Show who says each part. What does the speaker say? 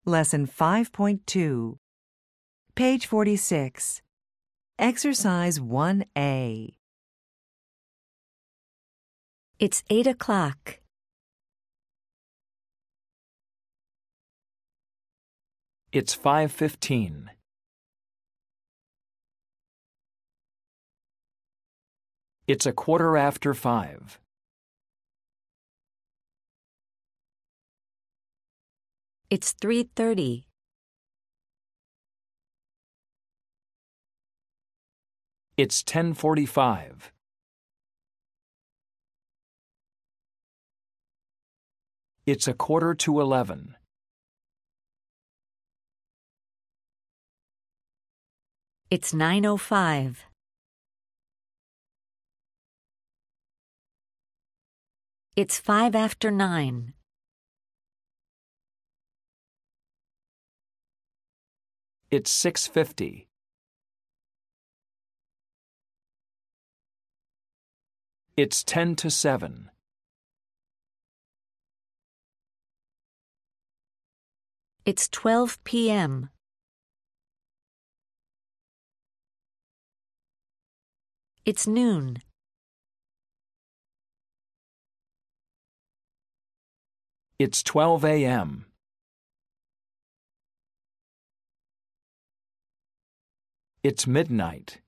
Speaker 1: Lesson 5.2. Page 46. Exercise 1A.
Speaker 2: It's 8 o'clock.
Speaker 3: It's 5:15. It's 5:15.
Speaker 2: It's 3:30.
Speaker 3: It's 10:45. It's 11:15.
Speaker 2: It's 9:05. It's 5 after 9.
Speaker 3: It's 6:50. It's 10 to 7.
Speaker 2: It's 12 p.m. It's noon.
Speaker 3: It's 12 a.m. It's midnight.